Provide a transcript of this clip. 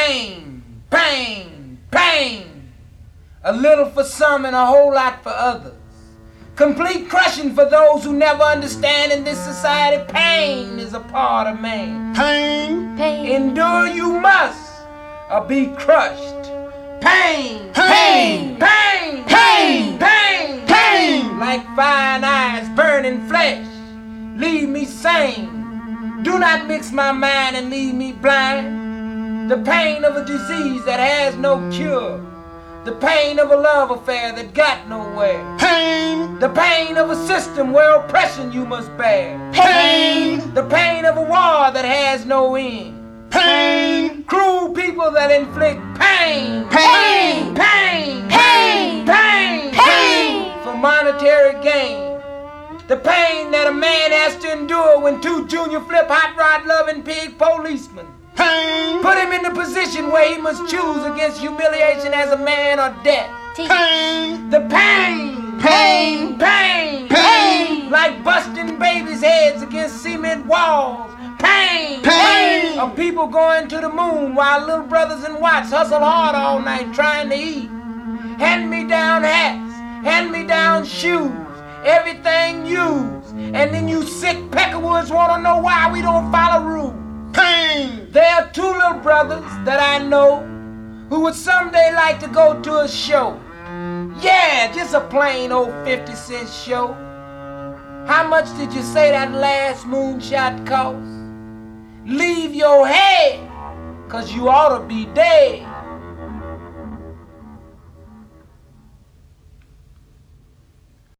Pain, pain, pain. A little for some and a whole lot for others. Complete crushing for those who never understand in this society. Pain is a part of man. Pain, pain. Endure you must or be crushed. Pain, pain, pain, pain, pain, pain. Like fine eyes burning flesh, leave me sane. Do not mix my mind and leave me blind. The pain of a disease that has no cure. The pain of a love affair that got nowhere. Pain, The pain of a system where oppression you must bear. pain, The pain of a war that has no end. pain, Cruel people that inflict pain. pain, Pain, Pain. pain, Pain. for monetary gain. The pain that a man has to endure when two junior flip hot rod loving pig policemen pain, put him in the position where he must choose against humiliation as a man or death. pain, The pain, pain, pain, pain. like busting babies' heads against cement walls. Pain, Pain. of people going to the moon while little brothers in Watts hustle hard all night trying to eat. Hand-me-down hats, hand-me-down shoes, everything used. And then you sick peckerwoods want to know why we don't follow rules. pain, There are two little brothers that I know who would someday like to go to a show. Yeah, just a plain old 50-cent show. How much did you say that last moonshot cost? Leave your head, 'cause you ought to be dead.